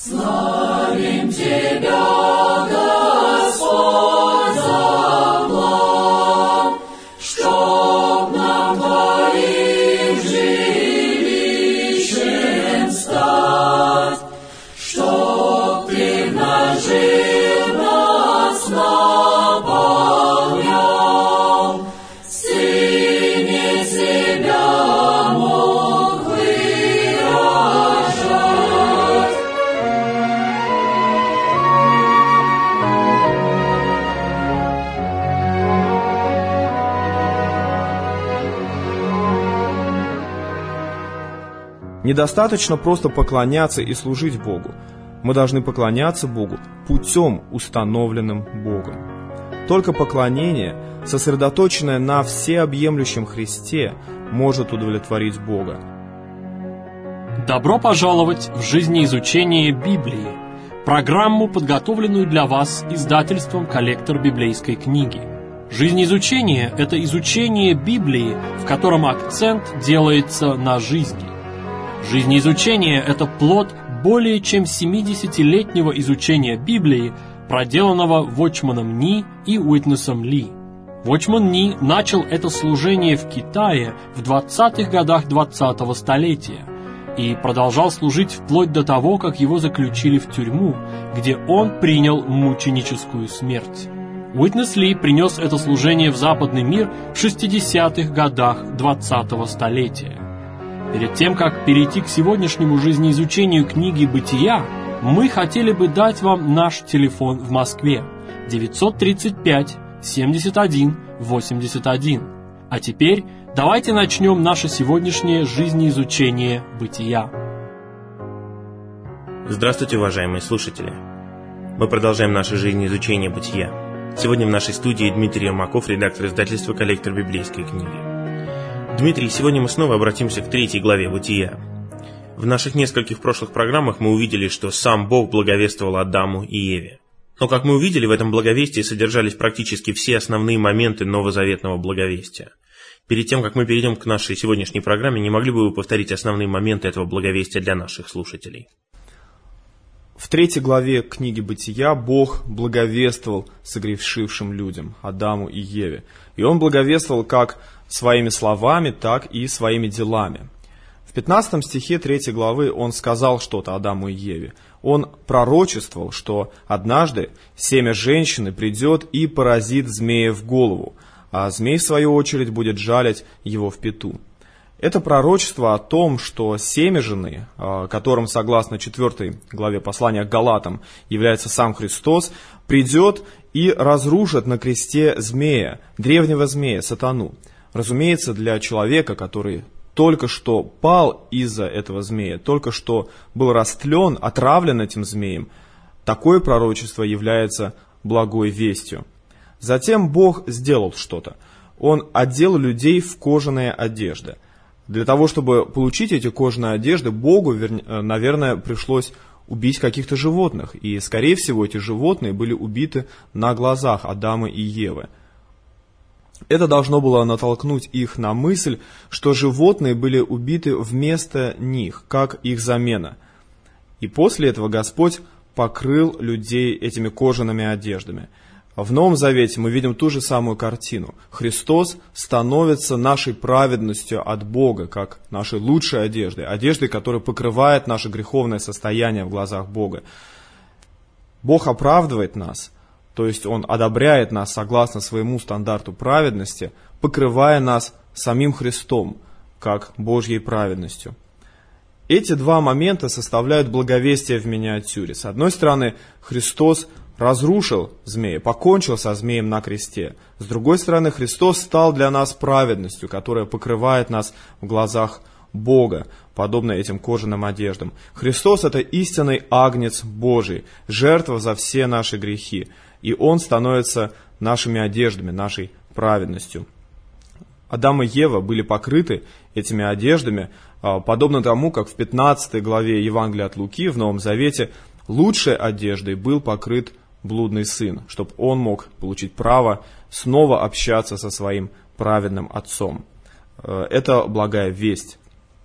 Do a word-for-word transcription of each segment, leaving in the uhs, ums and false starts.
Славим Тебя, Господь, за план, чтоб нам Твоим жилищем стать, чтоб Ты в нас жил, нас наполнял, Сыне себя мог выражать. Недостаточно просто поклоняться и служить Богу. Мы должны поклоняться Богу путем, установленным Богом. Только поклонение, сосредоточенное на всеобъемлющем Христе, может удовлетворить Бога. Добро пожаловать в жизнеизучение Библии, программу, подготовленную для вас издательством «Коллектор библейской книги». Жизнеизучение – это изучение Библии, в котором акцент делается на жизни. Жизнеизучение – это плод более чем семидесятилетнего изучения Библии, проделанного Вочманом Ни и Уитнесом Ли. Вочман Ни начал это служение в Китае в двадцатых годах двадцатого столетия и продолжал служить вплоть до того, как его заключили в тюрьму, где он принял мученическую смерть. Уитнес Ли принес это служение в западный мир в шестидесятых годах двадцатого столетия. Перед тем, как перейти к сегодняшнему жизнеизучению книги «Бытия», мы хотели бы дать вам наш телефон в Москве девятьсот тридцать пять семьдесят один восемьдесят один. А теперь давайте начнем наше сегодняшнее жизнеизучение «Бытия». Здравствуйте, уважаемые слушатели! Мы продолжаем наше жизнеизучение «Бытия». Сегодня в нашей студии Дмитрий Ермаков, редактор издательства «Коллектор библейской книги». Дмитрий, сегодня мы снова обратимся к третьей главе «Бытия». В наших нескольких прошлых программах мы увидели, что сам Бог благовествовал Адаму и Еве. Но, как мы увидели, в этом благовестии содержались практически все основные моменты новозаветного благовестия. Перед тем, как мы перейдем к нашей сегодняшней программе, не могли бы вы повторить основные моменты этого благовестия для наших слушателей? В третьей главе книги «Бытия» Бог благовествовал согрешившим людям, Адаму и Еве. И Он благовествовал как своими словами, так и своими делами. В пятнадцатом стихе третьей главы Он сказал что-то Адаму и Еве. Он пророчествовал, что однажды семя женщины придет и поразит змея в голову, а змей, в свою очередь, будет жалить его в пяту. Это пророчество о том, что семя жены, которым, согласно четвёртой главе послания к Галатам, является сам Христос, придет и разрушит на кресте змея, древнего змея, сатану. Разумеется, для человека, который только что пал из-за этого змея, только что был растлен, отравлен этим змеем, такое пророчество является благой вестью. Затем Бог сделал что-то. Он одел людей в кожаные одежды. Для того, чтобы получить эти кожаные одежды, Богу, наверное, пришлось убить каких-то животных. И, скорее всего, эти животные были убиты на глазах Адама и Евы. Это должно было натолкнуть их на мысль, что животные были убиты вместо них, как их замена. И после этого Господь покрыл людей этими кожаными одеждами. В Новом Завете мы видим ту же самую картину. Христос становится нашей праведностью от Бога, как нашей лучшей одеждой, одеждой, которая покрывает наше греховное состояние в глазах Бога. Бог оправдывает нас, то есть Он одобряет нас согласно своему стандарту праведности, покрывая нас самим Христом, как Божьей праведностью. Эти два момента составляют благовестие в миниатюре. С одной стороны, Христос разрушил змея, покончил со змеем на кресте. С другой стороны, Христос стал для нас праведностью, которая покрывает нас в глазах Бога, подобно этим кожаным одеждам. Христос – это истинный агнец Божий, жертва за все наши грехи. И Он становится нашими одеждами, нашей праведностью. Адам и Ева были покрыты этими одеждами, подобно тому, как в пятнадцатой главе Евангелия от Луки в Новом Завете лучшей одеждой был покрыт блудный сын, чтобы он мог получить право снова общаться со своим праведным отцом. Это благая весть.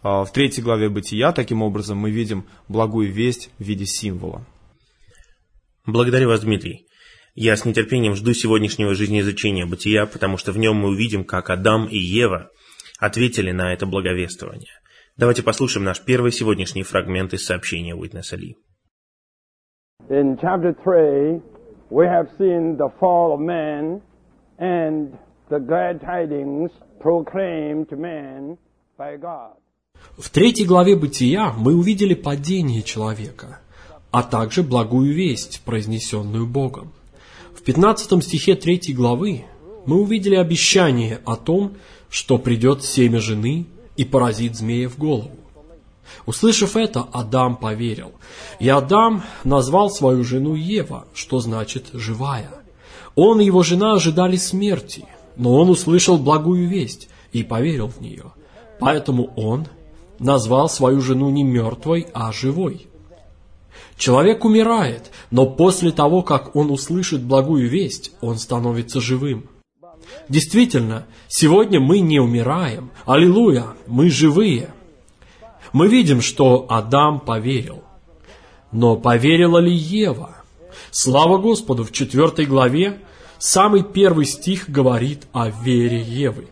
В третьей главе Бытия, таким образом, мы видим благую весть в виде символа. Благодарю вас, Дмитрий. Я с нетерпением жду сегодняшнего жизнеизучения Бытия, потому что в нем мы увидим, как Адам и Ева ответили на это благовествование. Давайте послушаем наш первый сегодняшний фрагмент из сообщения Уитнеса Ли. In chapter three, we have seen the fall of man and the glad tidings proclaimed to man by God. В третьей главе Бытия мы увидели падение человека, а также благую весть, произнесенную Богом. В пятнадцатом стихе третьей главы мы увидели обещание о том, что придет семя жены и поразит змея в голову. Услышав это, Адам поверил, и Адам назвал свою жену Ева, что значит «живая». Он и его жена ожидали смерти, но он услышал благую весть и поверил в нее, поэтому он назвал свою жену не мертвой, а живой. Человек умирает, но после того, как он услышит благую весть, он становится живым. Действительно, сегодня мы не умираем. Аллилуйя, мы живые. Мы видим, что Адам поверил. Но поверила ли Ева? Слава Господу, в четвертой главе самый первый стих говорит о вере Евы.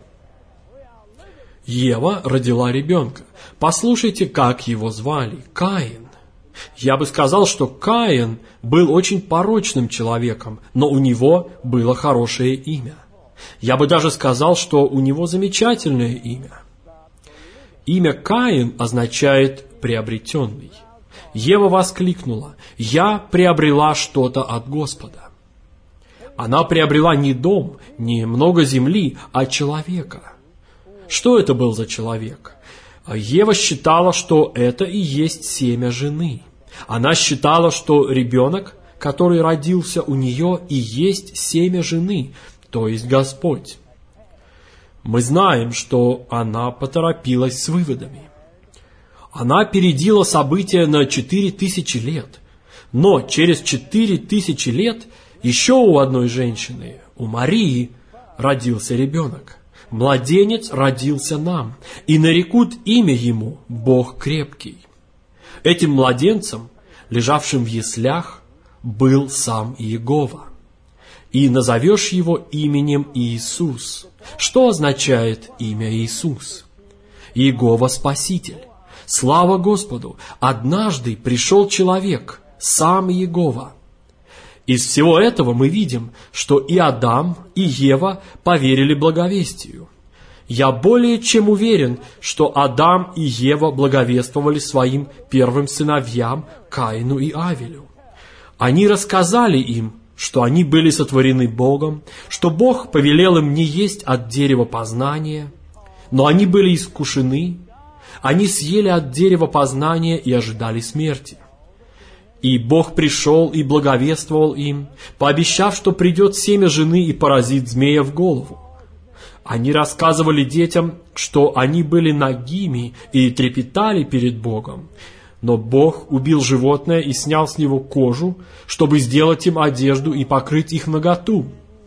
Ева родила ребенка. Послушайте, как его звали. Каин. Я бы сказал, что Каин был очень порочным человеком, но у него было хорошее имя. Я бы даже сказал, что у него замечательное имя. Имя Каин означает «приобретенный». Ева воскликнула: «Я приобрела что-то от Господа». Она приобрела не дом, не много земли, а человека. Что это был за человек? Ева считала, что это и есть семя жены. Она считала, что ребенок, который родился у нее, и есть семя жены, то есть Господь. Мы знаем, что она поторопилась с выводами. Она опередила события на четыре тысячи лет. Но через четыре тысячи лет еще у одной женщины, у Марии, родился ребенок. Младенец родился нам, и нарекут имя ему Бог крепкий. Этим младенцем, лежавшим в яслях, был сам Иегова. И назовешь его именем Иисус. Что означает имя Иисус? Иегова Спаситель. Слава Господу! Однажды пришел человек, сам Иегова. Из всего этого мы видим, что и Адам, и Ева поверили благовестию. Я более чем уверен, что Адам и Ева благовествовали своим первым сыновьям Каину и Авелю. Они рассказали им, что они были сотворены Богом, что Бог повелел им не есть от дерева познания, но они были искушены, они съели от дерева познания и ожидали смерти. И Бог пришел и благовествовал им, пообещав, что придет семя жены и поразит змея в голову. Они рассказывали детям, что они были нагими и трепетали перед Богом, но Бог убил животное и снял с него кожу, чтобы сделать им одежду и покрыть их наготу.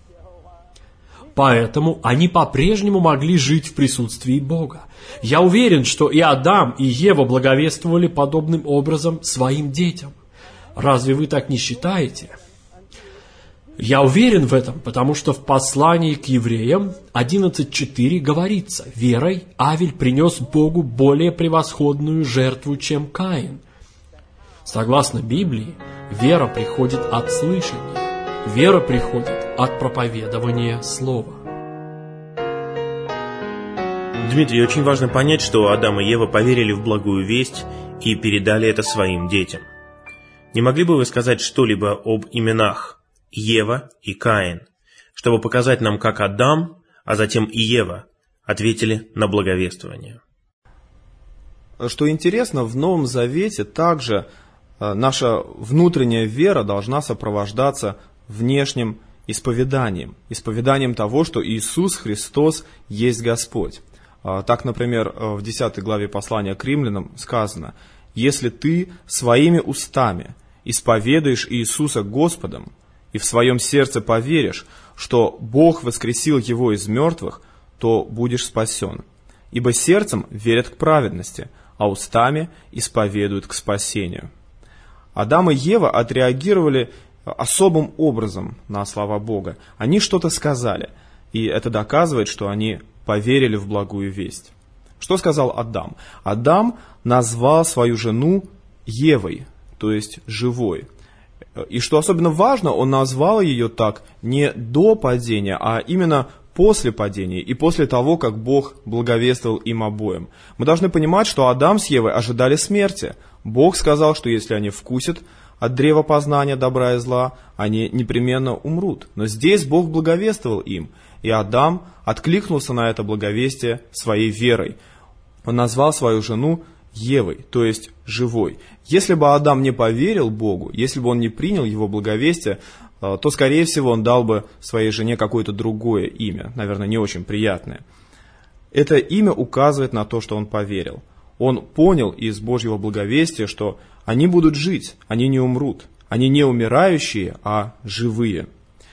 Поэтому они по-прежнему могли жить в присутствии Бога. Я уверен, что и Адам, и Ева благовествовали подобным образом своим детям. Разве вы так не считаете? Я уверен в этом, потому что в послании к евреям одиннадцать четыре говорится: «Верой Авель принес Богу более превосходную жертву, чем Каин». Согласно Библии, вера приходит от слышания, вера приходит от проповедования слова. Дмитрий, очень важно понять, что Адам и Ева поверили в благую весть и передали это своим детям. Не могли бы вы сказать что-либо об именах Ева и Каин, чтобы показать нам, как Адам, а затем и Ева ответили на благовествование? Что интересно, в Новом Завете также наша внутренняя вера должна сопровождаться внешним исповеданием, исповеданием того, что Иисус Христос есть Господь. Так, например, в десятой главе послания к римлянам сказано: «Если ты своими устами исповедуешь Иисуса Господом и в своем сердце поверишь, что Бог воскресил Его из мертвых, то будешь спасен». ибо сердцем верят к праведности, а устами исповедуют к спасению». Адам и Ева отреагировали особым образом на слова Бога. Они что-то сказали, и это доказывает, что они поверили в благую весть. Что сказал Адам? Адам назвал свою жену Евой, то есть живой. И что особенно важно, он назвал ее так не до падения, а именно после падения и после того, как Бог благовествовал им обоим. Мы должны понимать, что Адам с Евой ожидали смерти. Бог сказал, что если они вкусят от древа познания добра и зла, они непременно умрут. Но здесь Бог благовествовал им, и Адам откликнулся на это благовестие своей верой. Он назвал свою жену Евой, то есть живой. Если бы Адам не поверил Богу, если бы он не принял его благовестие, то, скорее всего, он дал бы своей жене какое-то другое имя, наверное, не очень приятное. Это имя указывает на то, что он поверил. Он понял из Божьего благовестия, что они будут жить, они не умрут, они не умирающие, а живые.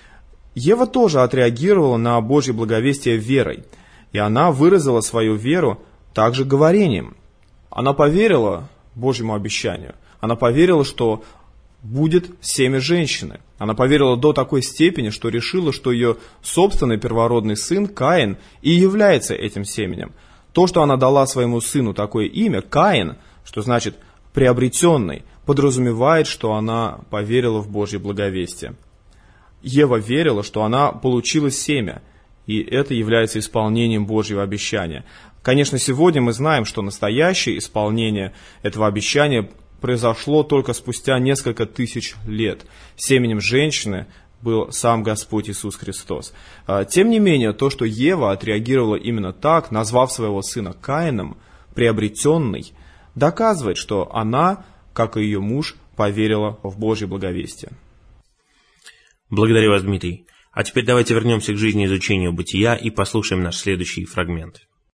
Ева тоже отреагировала на Божье благовестие верой, и она выразила свою веру также говорением. Она поверила Божьему обещанию, она поверила, что будет семя женщины. Она поверила до такой степени, что решила, что ее собственный первородный сын Каин и является этим семенем. То, что она дала своему сыну такое имя, Каин, что значит приобретенный, подразумевает, что она поверила в Божье благовестие. Ева верила, что она получила семя, и это является исполнением Божьего обещания. Конечно, сегодня мы знаем, что настоящее исполнение этого обещания произошло только спустя несколько тысяч лет. Семенем женщины был сам Господь Иисус Христос. Тем не менее, то, что Ева отреагировала именно так, назвав своего сына Каином, приобретенный, доказывает, что она, как и ее муж, поверила в Божье благовестие. Благодарю вас, Дмитрий. А теперь давайте вернемся к жизнеизучению бытия и послушаем наш следующий фрагмент.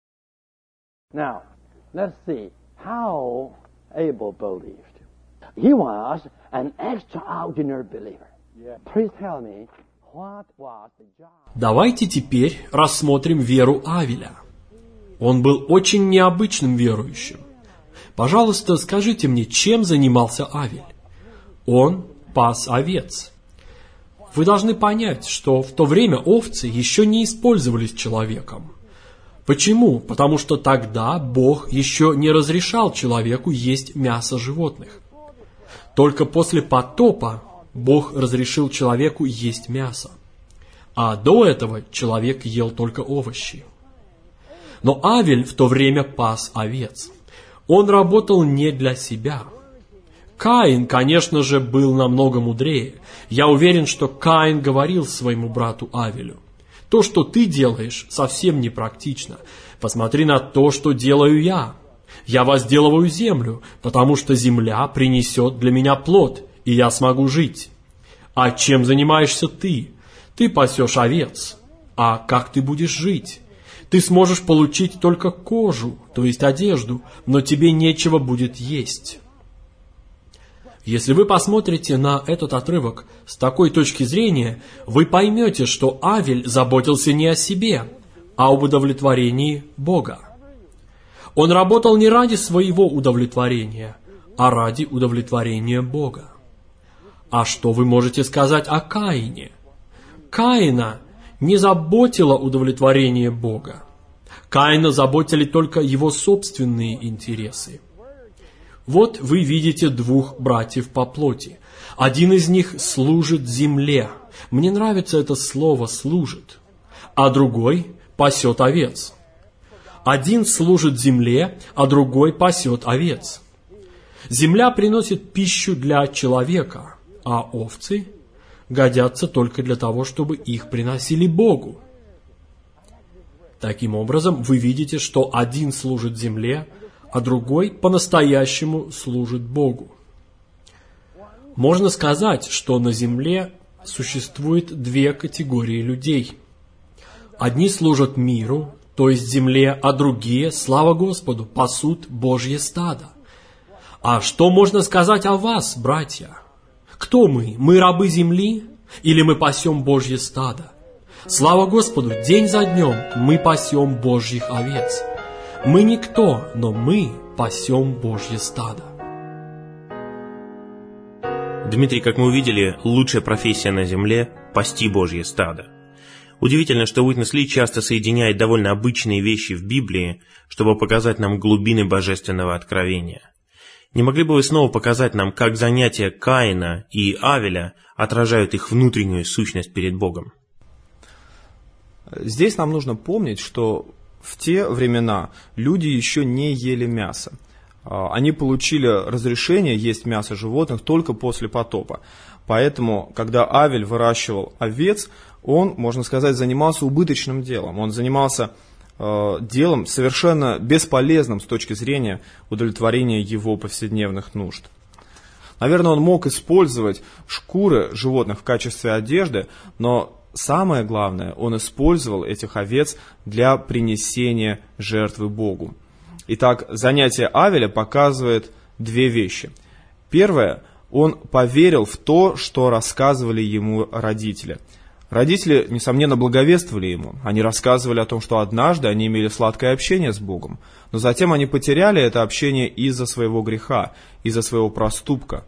Now, let's see how Abel believed. He was an extraordinary believer. Please tell me, what was the job? Давайте теперь рассмотрим веру Авеля. Он был очень необычным верующим. Пожалуйста, скажите мне, чем занимался Авель? Он пас овец. Вы должны понять, что в то время овцы еще не использовались человеком. Почему? Потому что тогда Бог еще не разрешал человеку есть мясо животных. Только после потопа Бог разрешил человеку есть мясо. А до этого человек ел только овощи. Но Авель в то время пас овец. Он работал не для себя. Каин, конечно же, был намного мудрее. Я уверен, что Каин говорил своему брату Авелю: «То, что ты делаешь, совсем непрактично. Посмотри на то, что делаю я. Я возделываю землю, потому что земля принесет для меня плод, и я смогу жить. А чем занимаешься ты? Ты пасешь овец. А как ты будешь жить? Ты сможешь получить только кожу, то есть одежду, но тебе нечего будет есть». Если вы посмотрите на этот отрывок с такой точки зрения, вы поймете, что Авель заботился не о себе, а об удовлетворении Бога. Он работал не ради своего удовлетворения, а ради удовлетворения Бога. А что вы можете сказать о Каине? Каина не заботило удовлетворение Бога. Каина заботили только его собственные интересы. Вот вы видите двух братьев по плоти. Один из них служит земле. Мне нравится это слово «служит». А другой пасет овец. Один служит земле, а другой пасет овец. Земля приносит пищу для человека, а овцы годятся только для того, чтобы их приносили Богу. Таким образом, вы видите, что один служит земле, а другой по-настоящему служит Богу. Можно сказать, что на земле существует две категории людей. Одни служат миру, то есть земле, а другие, слава Господу, пасут Божье стадо. А что можно сказать о вас, братья? Кто мы? Мы рабы земли? Или мы пасем Божье стадо? Слава Господу, день за днем мы пасем Божьих овец. Мы никто, но мы пасем Божье стадо. Дмитрий, как мы увидели, лучшая профессия на земле – пасти Божье стадо. Удивительно, что Уитнес Ли часто соединяет довольно обычные вещи в Библии, чтобы показать нам глубины божественного откровения. Не могли бы вы снова показать нам, как занятия Каина и Авеля отражают их внутреннюю сущность перед Богом? Здесь нам нужно помнить, что в те времена люди еще не ели мясо. Они получили разрешение есть мясо животных только после потопа. Поэтому, когда Авель выращивал овец, он, можно сказать, занимался убыточным делом. Он занимался э, делом совершенно бесполезным с точки зрения удовлетворения его повседневных нужд. Наверное, он мог использовать шкуры животных в качестве одежды, но самое главное, он использовал этих овец для принесения жертвы Богу. Итак, занятие Авеля показывает две вещи. Первое, он поверил в то, что рассказывали ему родители. Родители, несомненно, благовествовали ему. Они рассказывали о том, что однажды они имели сладкое общение с Богом, но затем они потеряли это общение из-за своего греха, из-за своего проступка.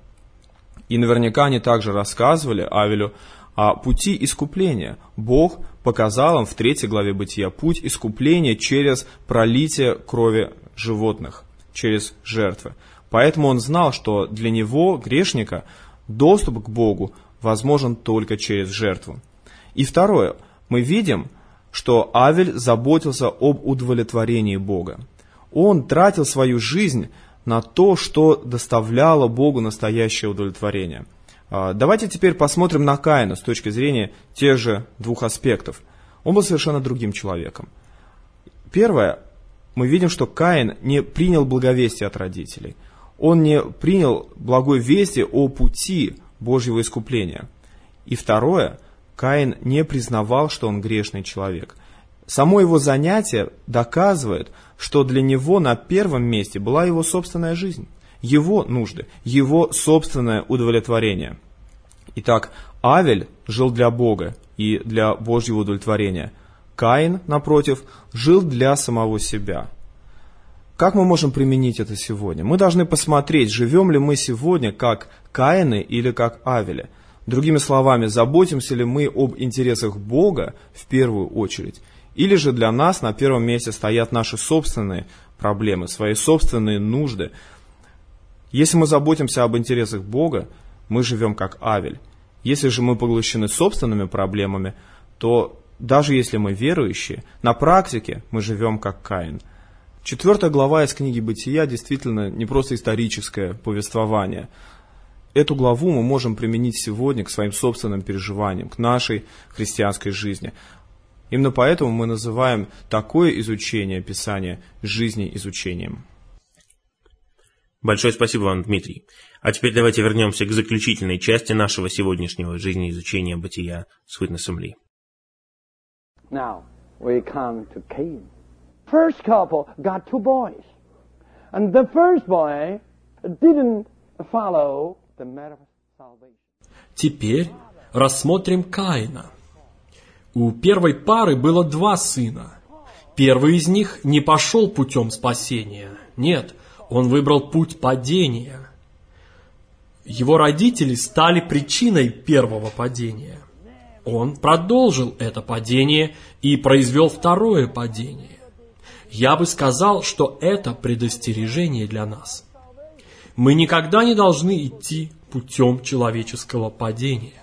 И наверняка они также рассказывали Авелю о пути искупления. Бог показал им в третьей главе Бытия путь искупления через пролитие крови животных, через жертвы. Поэтому он знал, что для него, грешника, доступ к Богу возможен только через жертву. И второе, мы видим, что Авель заботился об удовлетворении Бога. Он тратил свою жизнь на то, что доставляло Богу настоящее удовлетворение. Давайте теперь посмотрим на Каина с точки зрения тех же двух аспектов. Он был совершенно другим человеком. Первое, мы видим, что Каин не принял благовестие от родителей. Он не принял благой вести о пути Божьего искупления. И второе, Каин не признавал, что он грешный человек. Само его занятие доказывает, что для него на первом месте была его собственная жизнь, его нужды, его собственное удовлетворение. Итак, Авель жил для Бога и для Божьего удовлетворения. Каин, напротив, жил для самого себя. Как мы можем применить это сегодня? Мы должны посмотреть, живем ли мы сегодня как Каины или как Авеля. Другими словами, заботимся ли мы об интересах Бога в первую очередь, или же для нас на первом месте стоят наши собственные проблемы, свои собственные нужды. Если мы заботимся об интересах Бога, мы живем как Авель. Если же мы поглощены собственными проблемами, то даже если мы верующие, на практике мы живем как Каин. Четвертая глава из книги Бытия действительно не просто историческое повествование. Эту главу мы можем применить сегодня к своим собственным переживаниям, к нашей христианской жизни. Именно поэтому мы называем такое изучение Писания жизни изучением. Большое спасибо вам, Дмитрий. А теперь давайте вернемся к заключительной части нашего сегодняшнего жизнеизучения Бытия с Уитнесом Ли. Now we come to Cain. First couple got two boys, and the first boy didn't follow the method of salvation. Теперь рассмотрим Каина. У первой пары было два сына. Первый из них не пошел путем спасения. Нет, он выбрал путь падения. Его родители стали причиной первого падения. Он продолжил это падение и произвел второе падение. Я бы сказал, что это предостережение для нас. Мы никогда не должны идти путем человеческого падения.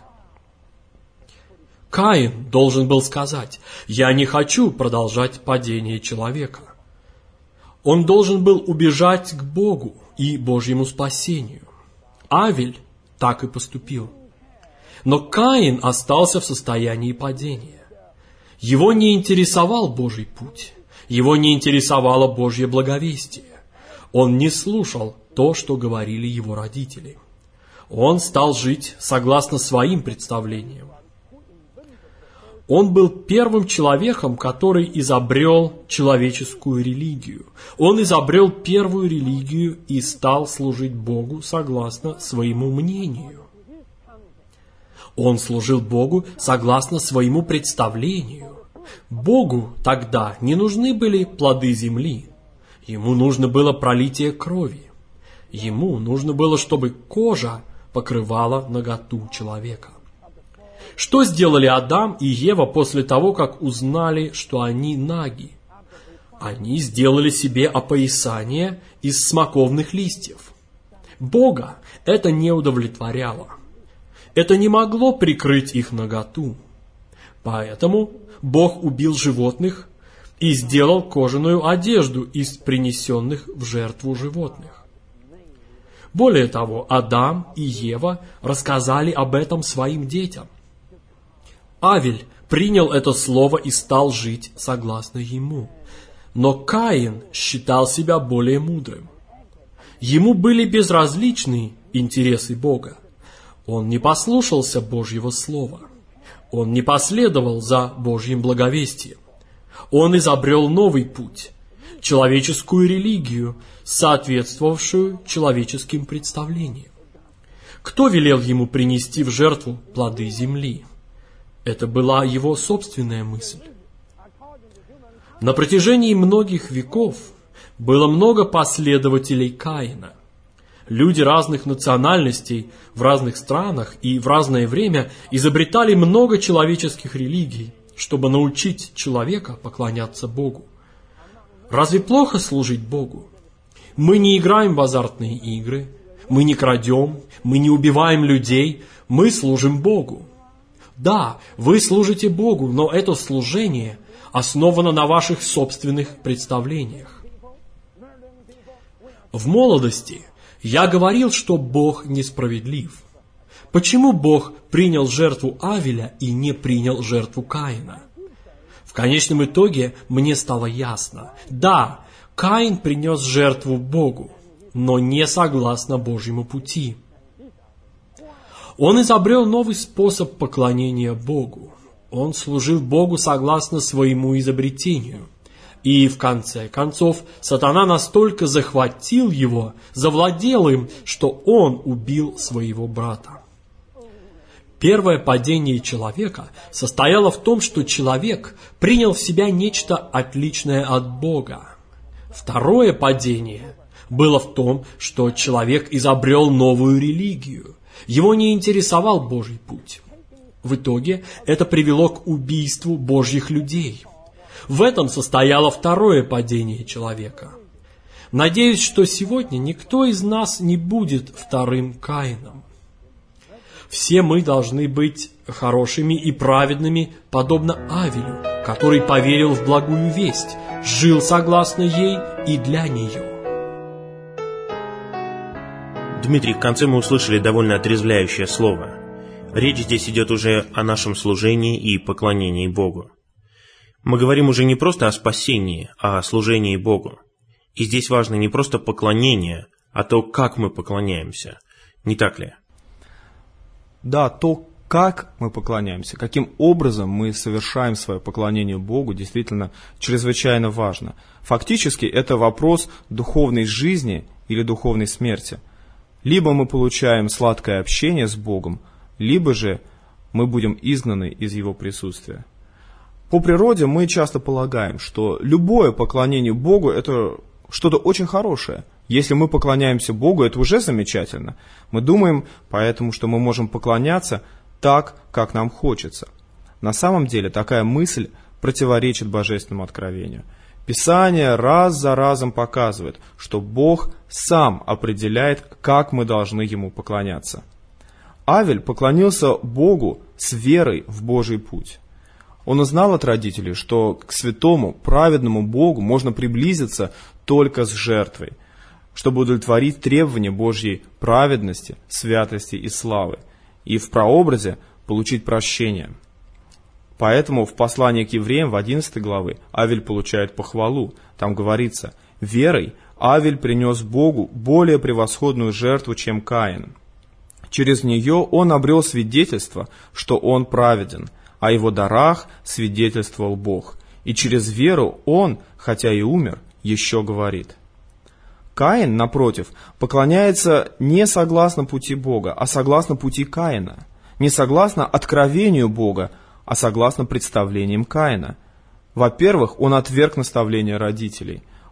Каин должен был сказать: «Я не хочу продолжать падение человека». Он должен был убежать к Богу и Божьему спасению. Авель так и поступил. Но Каин остался в состоянии падения. Его не интересовал Божий путь. Его не интересовало Божье благовестие. Он не слушал то, что говорили его родители. Он стал жить согласно своим представлениям. Он был первым человеком, который изобрел человеческую религию. Он изобрел первую религию и стал служить Богу согласно своему мнению. Он служил Богу согласно своему представлению. Богу тогда не нужны были плоды земли. Ему нужно было пролитие крови. Ему нужно было, чтобы кожа покрывала наготу человека. Что сделали Адам и Ева после того, как узнали, что они наги? Они сделали себе опоясание из смоковных листьев. Бога это не удовлетворяло. Это не могло прикрыть их наготу. Поэтому Бог убил животных и сделал кожаную одежду из принесенных в жертву животных. Более того, Адам и Ева рассказали об этом своим детям. Авель принял это слово и стал жить согласно ему. Но Каин считал себя более мудрым. Ему были безразличны интересы Бога. Он не послушался Божьего слова. Он не последовал за Божьим благовестием. Он изобрел новый путь, человеческую религию, соответствовавшую человеческим представлениям. Кто велел ему принести в жертву плоды земли? Это была его собственная мысль. На протяжении многих веков было много последователей Каина. Люди разных национальностей в разных странах и в разное время изобретали много человеческих религий, чтобы научить человека поклоняться Богу. Разве плохо служить Богу? Мы не играем в азартные игры, мы не крадем, мы не убиваем людей, мы служим Богу. Да, вы служите Богу, но это служение основано на ваших собственных представлениях. В молодости я говорил, что Бог несправедлив. Почему Бог принял жертву Авеля и не принял жертву Каина? В конечном итоге мне стало ясно. Да, Каин принес жертву Богу, но не согласно Божьему пути. Он изобрел новый способ поклонения Богу. Он служил Богу согласно своему изобретению. И в конце концов сатана настолько захватил его, завладел им, что он убил своего брата. Первое падение человека состояло в том, что человек принял в себя нечто отличное от Бога. Второе падение было в том, что человек изобрел новую религию. Его не интересовал Божий путь. В итоге это привело к убийству Божьих людей. В этом состояло второе падение человека. Надеюсь, что сегодня никто из нас не будет вторым Каином. Все мы должны быть хорошими и праведными, подобно Авелю, который поверил в благую весть, жил согласно ей и для нее. Дмитрий, в конце мы услышали довольно отрезвляющее слово. Речь здесь идет уже о нашем служении и поклонении Богу. Мы говорим уже не просто о спасении, а о служении Богу. И здесь важно не просто поклонение, а то, как мы поклоняемся. Не так ли? Да, то, как мы поклоняемся, каким образом мы совершаем свое поклонение Богу, действительно чрезвычайно важно. Фактически это вопрос духовной жизни или духовной смерти. Либо мы получаем сладкое общение с Богом, либо же мы будем изгнаны из Его присутствия. По природе мы часто полагаем, что любое поклонение Богу – это что-то очень хорошее. Если мы поклоняемся Богу, это уже замечательно. Мы думаем поэтому, что мы можем поклоняться так, как нам хочется. На самом деле такая мысль противоречит божественному откровению. Писание раз за разом показывает, что Бог сам определяет, как мы должны Ему поклоняться. Авель поклонился Богу с верой в Божий путь. Он узнал от родителей, что к святому, праведному Богу можно приблизиться только с жертвой, чтобы удовлетворить требования Божьей праведности, святости и славы, и в прообразе получить прощение. Поэтому в послании к евреям в одиннадцатой главе Авель получает похвалу. Там говорится: «Верой Авель принес Богу более превосходную жертву, чем Каин. Через нее он обрел свидетельство, что он праведен, о его дарах свидетельствовал Бог, и через веру он, хотя и умер, еще говорит». Каин, напротив, поклоняется не согласно пути Бога, а согласно пути Каина, не согласно откровению Бога, а согласно представлениям Каина. Во-первых, он отверг наставления родителей.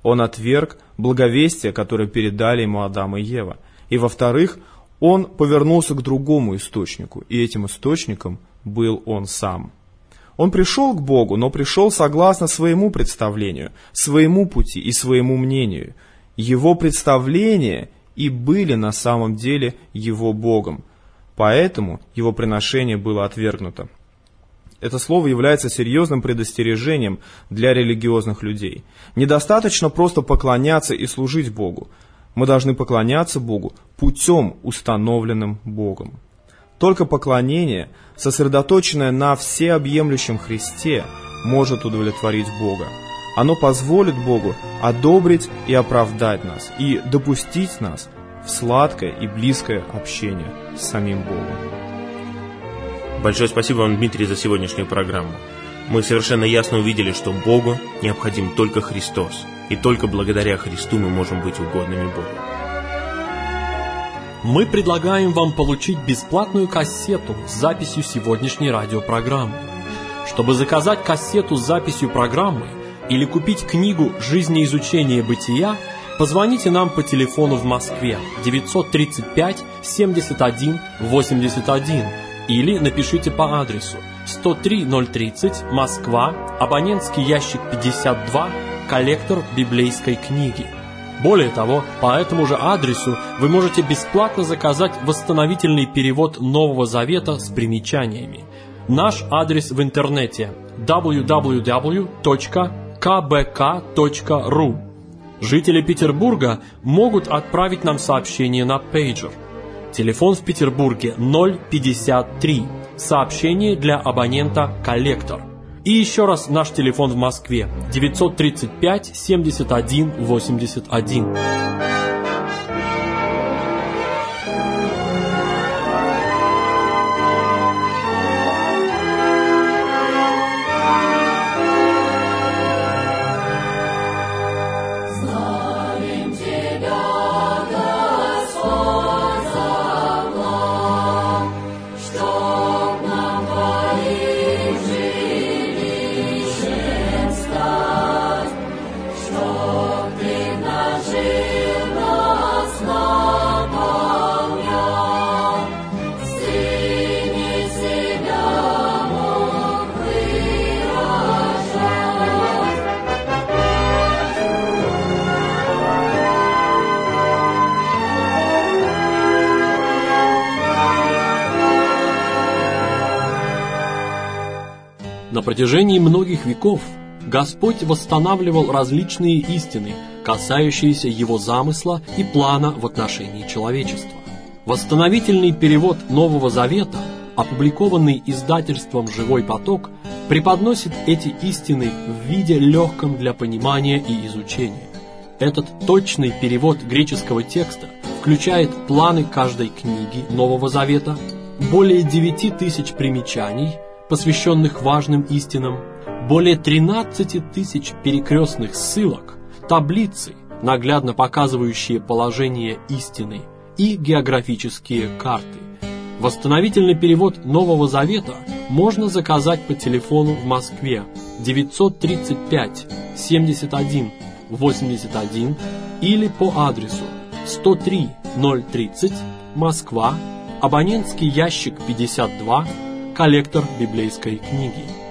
Он отверг благовестие, которое передали ему Адам и Ева. И во-вторых, он повернулся к другому источнику, и этим источником был он сам. Он пришел к Богу, но пришел согласно своему представлению, своему пути и своему мнению. Его представления и были на самом деле его Богом, поэтому его приношение было отвергнуто. Это слово является серьезным предостережением для религиозных людей. Недостаточно просто поклоняться и служить Богу. Мы должны поклоняться Богу путем, установленным Богом. Только поклонение, сосредоточенное на всеобъемлющем Христе, может удовлетворить Бога. Оно позволит Богу одобрить и оправдать нас, и допустить нас в сладкое и близкое общение с самим Богом. Большое спасибо вам, Дмитрий, за сегодняшнюю программу. Мы совершенно ясно увидели, что Богу необходим только Христос, и только благодаря Христу мы можем быть угодными Богу. Мы предлагаем вам получить бесплатную кассету с записью сегодняшней радиопрограммы. Чтобы заказать кассету с записью программы или купить книгу «Жизнеизучение бытия», позвоните нам по телефону в Москве девятьсот тридцать пять семьдесят один восемьдесят один или напишите по адресу сто три ноль тридцать, Москва, абонентский ящик пятьдесят два, коллектор библейской книги. Более того, по этому же адресу вы можете бесплатно заказать восстановительный перевод Нового Завета с примечаниями. Наш адрес в интернете дабл ю дабл ю дабл ю точка ка бэ ка точка ру. Жители Петербурга могут отправить нам сообщение на пейджер. Телефон в Петербурге ноль пятьдесят три. Сообщение для абонента «Коллектор». И еще раз наш телефон в Москве девятьсот тридцать пять семьдесят один восемьдесят один. На протяжении многих веков Господь восстанавливал различные истины, касающиеся Его замысла и плана в отношении человечества. Восстановительный перевод Нового Завета, опубликованный издательством «Живой поток», преподносит эти истины в виде легком для понимания и изучения. Этот точный перевод греческого текста включает планы каждой книги Нового Завета, более девяти тысяч примечаний, посвященных важным истинам, более тринадцати тысяч перекрестных ссылок, таблицы, наглядно показывающие положение истины, и географические карты. Восстановительный перевод Нового Завета можно заказать по телефону в Москве девятьсот тридцать пять семьдесят один восемьдесят один или по адресу сто три ноль тридцать, Москва, абонентский ящик пятьдесят два, коллектор библейской книги.